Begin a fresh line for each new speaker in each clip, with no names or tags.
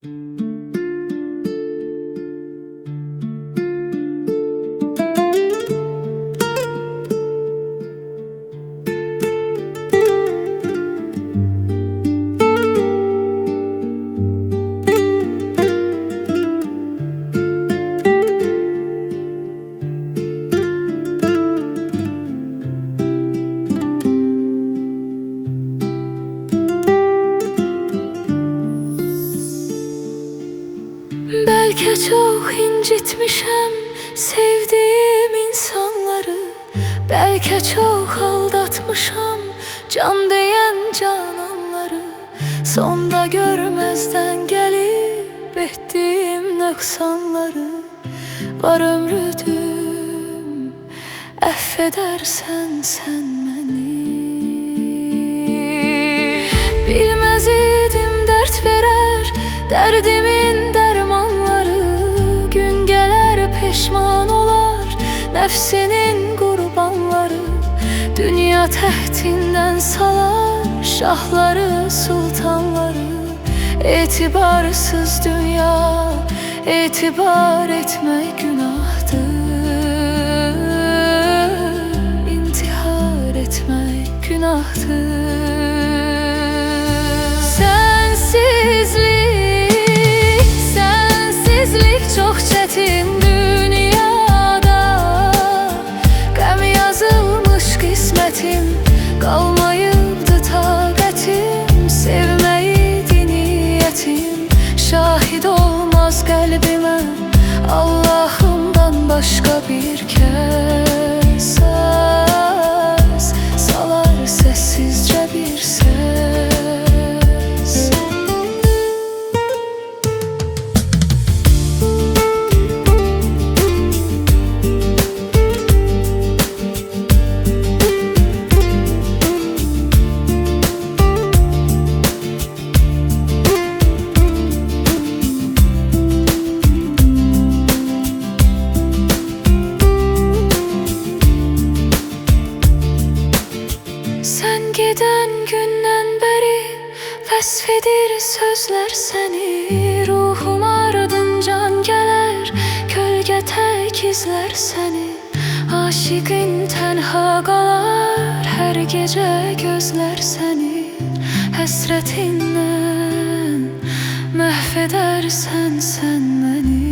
Belki çok incitmişim sevdiğim insanları, belki çok aldatmışam can diyen cananları. Sonda görmezden gelip ettiğim nöksanları, var ömrüdüm affedersen sen beni. Bilmez idim dert verer derdimin dermanları, gün gelir peşman olar nefsinin kurbanları. Dünya tehtinden salar şahları sultanları, etibarsız dünya etibar etmek günahtır, intihar etmek günahtır. Sensizlik çok çetin dünyada, gəm yazılmış kısmetim, kalmayıbdı taqətim, sevmeydi niyetim. Şahid olmaz kalbime Allah'ımdan başka bir kez, söz salar sessizce bir ses. Sen giden günden beri fesfedir sözler seni, ruhum ardıncan gelir kölge tek izler seni. Aşıkın tenha kalar her gece gözler seni, hasretinden mahvedersen sen beni.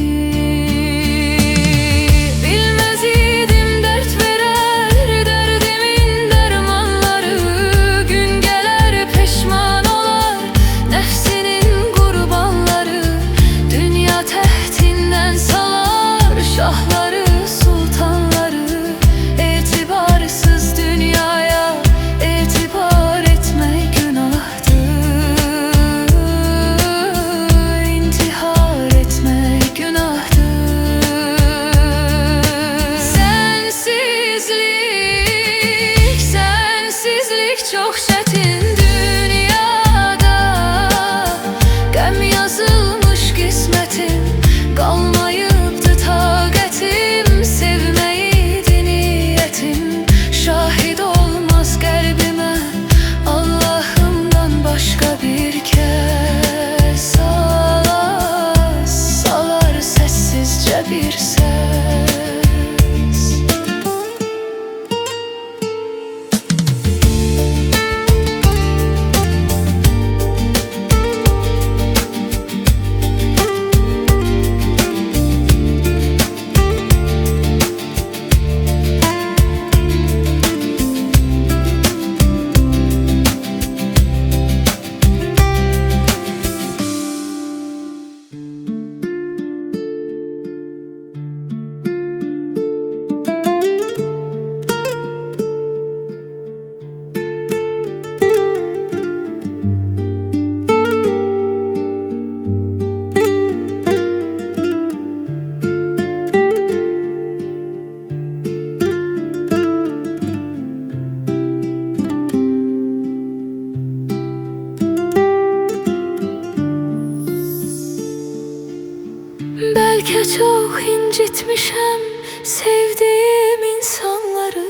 Çok çetin dünyada, gəm yazılmış kısmetim, kalmayıbdı taqətim, sevmeydi niyetim. Şahid olmaz kalbime Allah'ımdan başka bir kez, salar sessizce bir ses. Belki çok incitmişim sevdiğim insanları,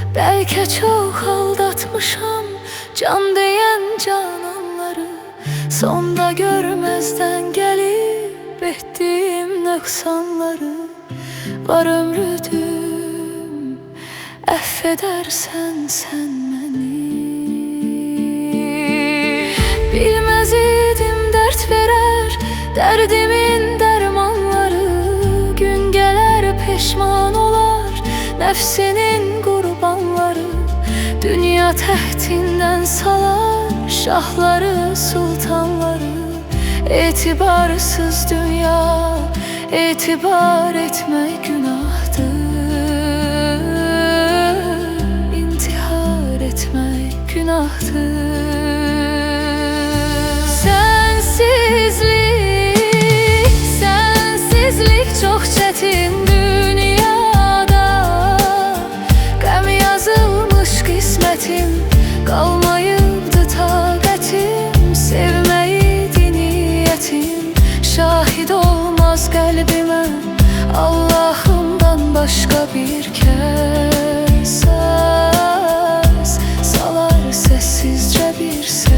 belki çok aldatmışam can diyen cananları. sonda görmezden gelip ettiğim nöksanları. Var ömrüdüm, affedersen sen beni. Bilmez idim dert verer derdimin dermanları. Gün gelir peşman olar nefsinin kurbanları. Dünya tehtinden salar şahları sultanları. İtibarsız dünya itibar etmek günahtır. İntihar etmek günahtır. Sensizlik çok çetin dünyada. Gəm yazılmış kısmetim, kalmayıbdı taqətim. Sevməyidi niyetim, şahid olmaz kalbime Allah'ımdan başka bir kez. Salar sessizce bir ses.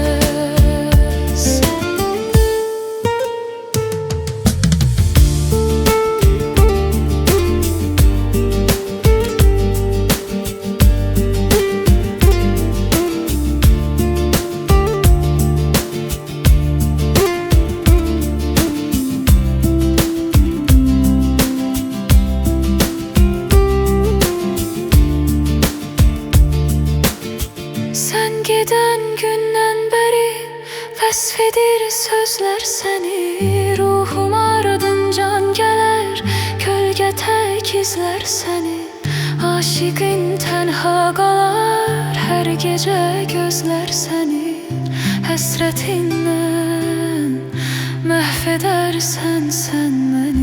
Sen giden günden beri fesfedir sözler seni. Ruhum ardıncan gelir, kölge tek izler seni. Aşıkın tenha kalar, her gece gözler seni. Hasretinden mahvedersen sen beni.